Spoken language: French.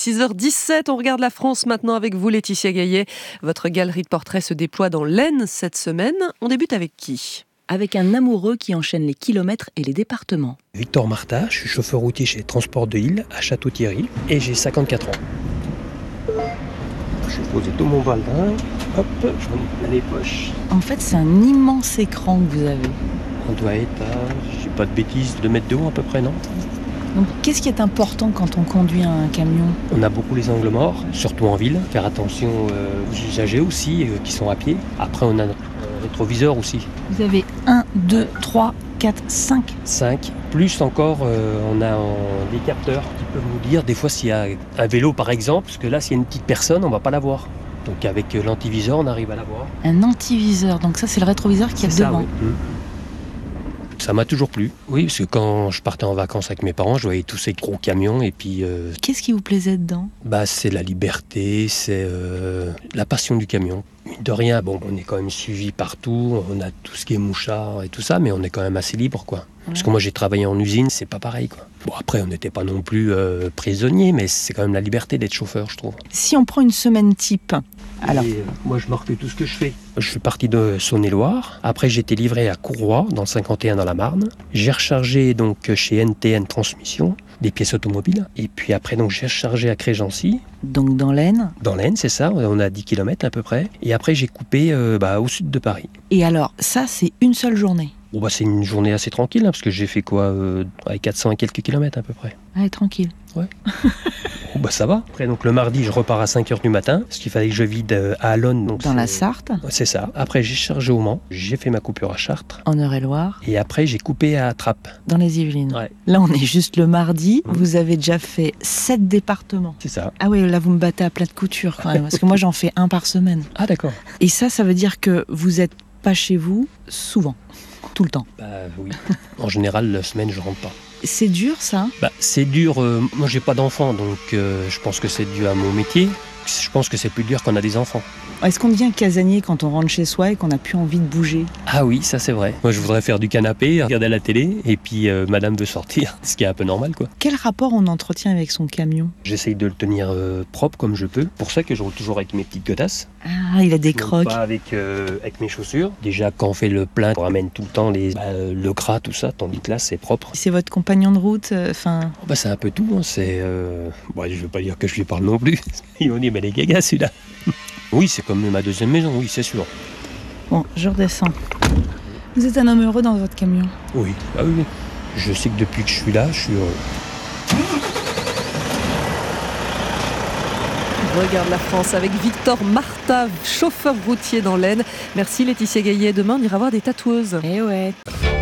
6h17, on regarde la France maintenant avec vous, Laetitia Gaillet. Votre galerie de portraits se déploie dans l'Aisne cette semaine. On débute avec qui ? Avec un amoureux qui enchaîne les kilomètres et les départements. Victor Marta, je suis chauffeur routier chez Transport de Île à Château-Thierry et j'ai 54 ans. J'ai posé tout mon baldin, hop, j'en ai plein les poches. En fait, c'est un immense écran que vous avez. On doit être à, j'ai pas de bêtises, 2 mètres de haut à peu près, non ? Donc, qu'est-ce qui est important quand on conduit un camion ? On a beaucoup les angles morts, surtout en ville. Faire attention aux usagers aussi, qui sont à pied. Après, on a notre rétroviseur aussi. Vous avez 1, 2, 3, 4, 5. 5. Plus encore, on a des capteurs qui peuvent nous dire des fois s'il y a un vélo par exemple, parce que là, s'il y a une petite personne, on ne va pas la voir. Donc avec l'antiviseur, on arrive à la voir. Un antiviseur, donc ça c'est le rétroviseur qui est devant. Oui. Ça m'a toujours plu. Oui, parce que quand je partais en vacances avec mes parents, je voyais tous ces gros camions et puis... Qu'est-ce qui vous plaisait dedans ? C'est la liberté, c'est la passion du camion. De rien, on est quand même suivi partout, on a tout ce qui est mouchard et tout ça, mais on est quand même assez libre, quoi. Parce que moi j'ai travaillé en usine, c'est pas pareil, quoi. Après on n'était pas non plus prisonnier, mais c'est quand même la liberté d'être chauffeur, je trouve. Si on prend une semaine type, alors... moi je marque tout ce que je fais. Je suis parti de Saône-et-Loire, après j'ai été livré à Courroy, dans le 51 dans la Marne. J'ai rechargé donc chez NTN Transmission, des pièces automobiles. Et puis après, donc, j'ai rechargé à Crégency. Donc dans l'Aisne ? Dans l'Aisne, c'est ça. On a 10 km à peu près. Et après, j'ai coupé au sud de Paris. Et alors, ça, c'est une seule journée ? C'est une journée assez tranquille, parce que j'ai fait quoi avec 400 et quelques kilomètres à peu près. Ah, tranquille. Ouais. Ça va. Après, donc, le mardi, je repars à 5h du matin, parce qu'il fallait que je vide à Alonne. Donc dans la Sarthe ? C'est ça. Après, j'ai chargé au Mans. J'ai fait ma coupure à Chartres. En Eure-et-Loire. Et après, j'ai coupé à Trappes. Dans les Yvelines. Ouais. Là, on est juste le mardi. Vous avez déjà fait 7 départements. C'est ça. Ah oui, là, vous me battez à plat de couture quand même, parce que moi, j'en fais 1 par semaine. Ah, d'accord. Et ça veut dire que vous n'êtes pas chez vous souvent, tout le temps. Oui. En général, la semaine, je rentre pas. C'est dur, ça ? C'est dur. Moi, j'ai pas d'enfants, donc je pense que c'est dû à mon métier. Je pense que c'est plus dur qu'on a des enfants. Est-ce qu'on devient casanier quand on rentre chez soi et qu'on n'a plus envie de bouger ? Ah oui, ça c'est vrai. Moi, je voudrais faire du canapé, regarder la télé, et puis madame veut sortir, ce qui est un peu normal, quoi. Quel rapport on entretient avec son camion ? J'essaye de le tenir propre comme je peux. Pour ça que je roule toujours avec mes petites godasses. Ah, il a des crocs. Pas avec mes chaussures. Déjà, quand on fait le plein, on ramène tout le temps le gras, tout ça, tandis que là, c'est propre. C'est votre compagnon de route, c'est un peu tout. Hein. C'est, je veux pas dire que je lui parle non plus. Ils m'ont dit, mais les gagas, celui-là. Oui, c'est comme ma deuxième maison, oui, c'est sûr. Bon, je redescends. Vous êtes un homme heureux dans votre camion ? Oui, oui. Je sais que depuis que je suis là, je suis heureux. Regarde la France avec Victor Marta, chauffeur routier dans l'Aisne. Merci Laetitia Gaillet. Demain, on ira voir des tatoueuses. Eh ouais.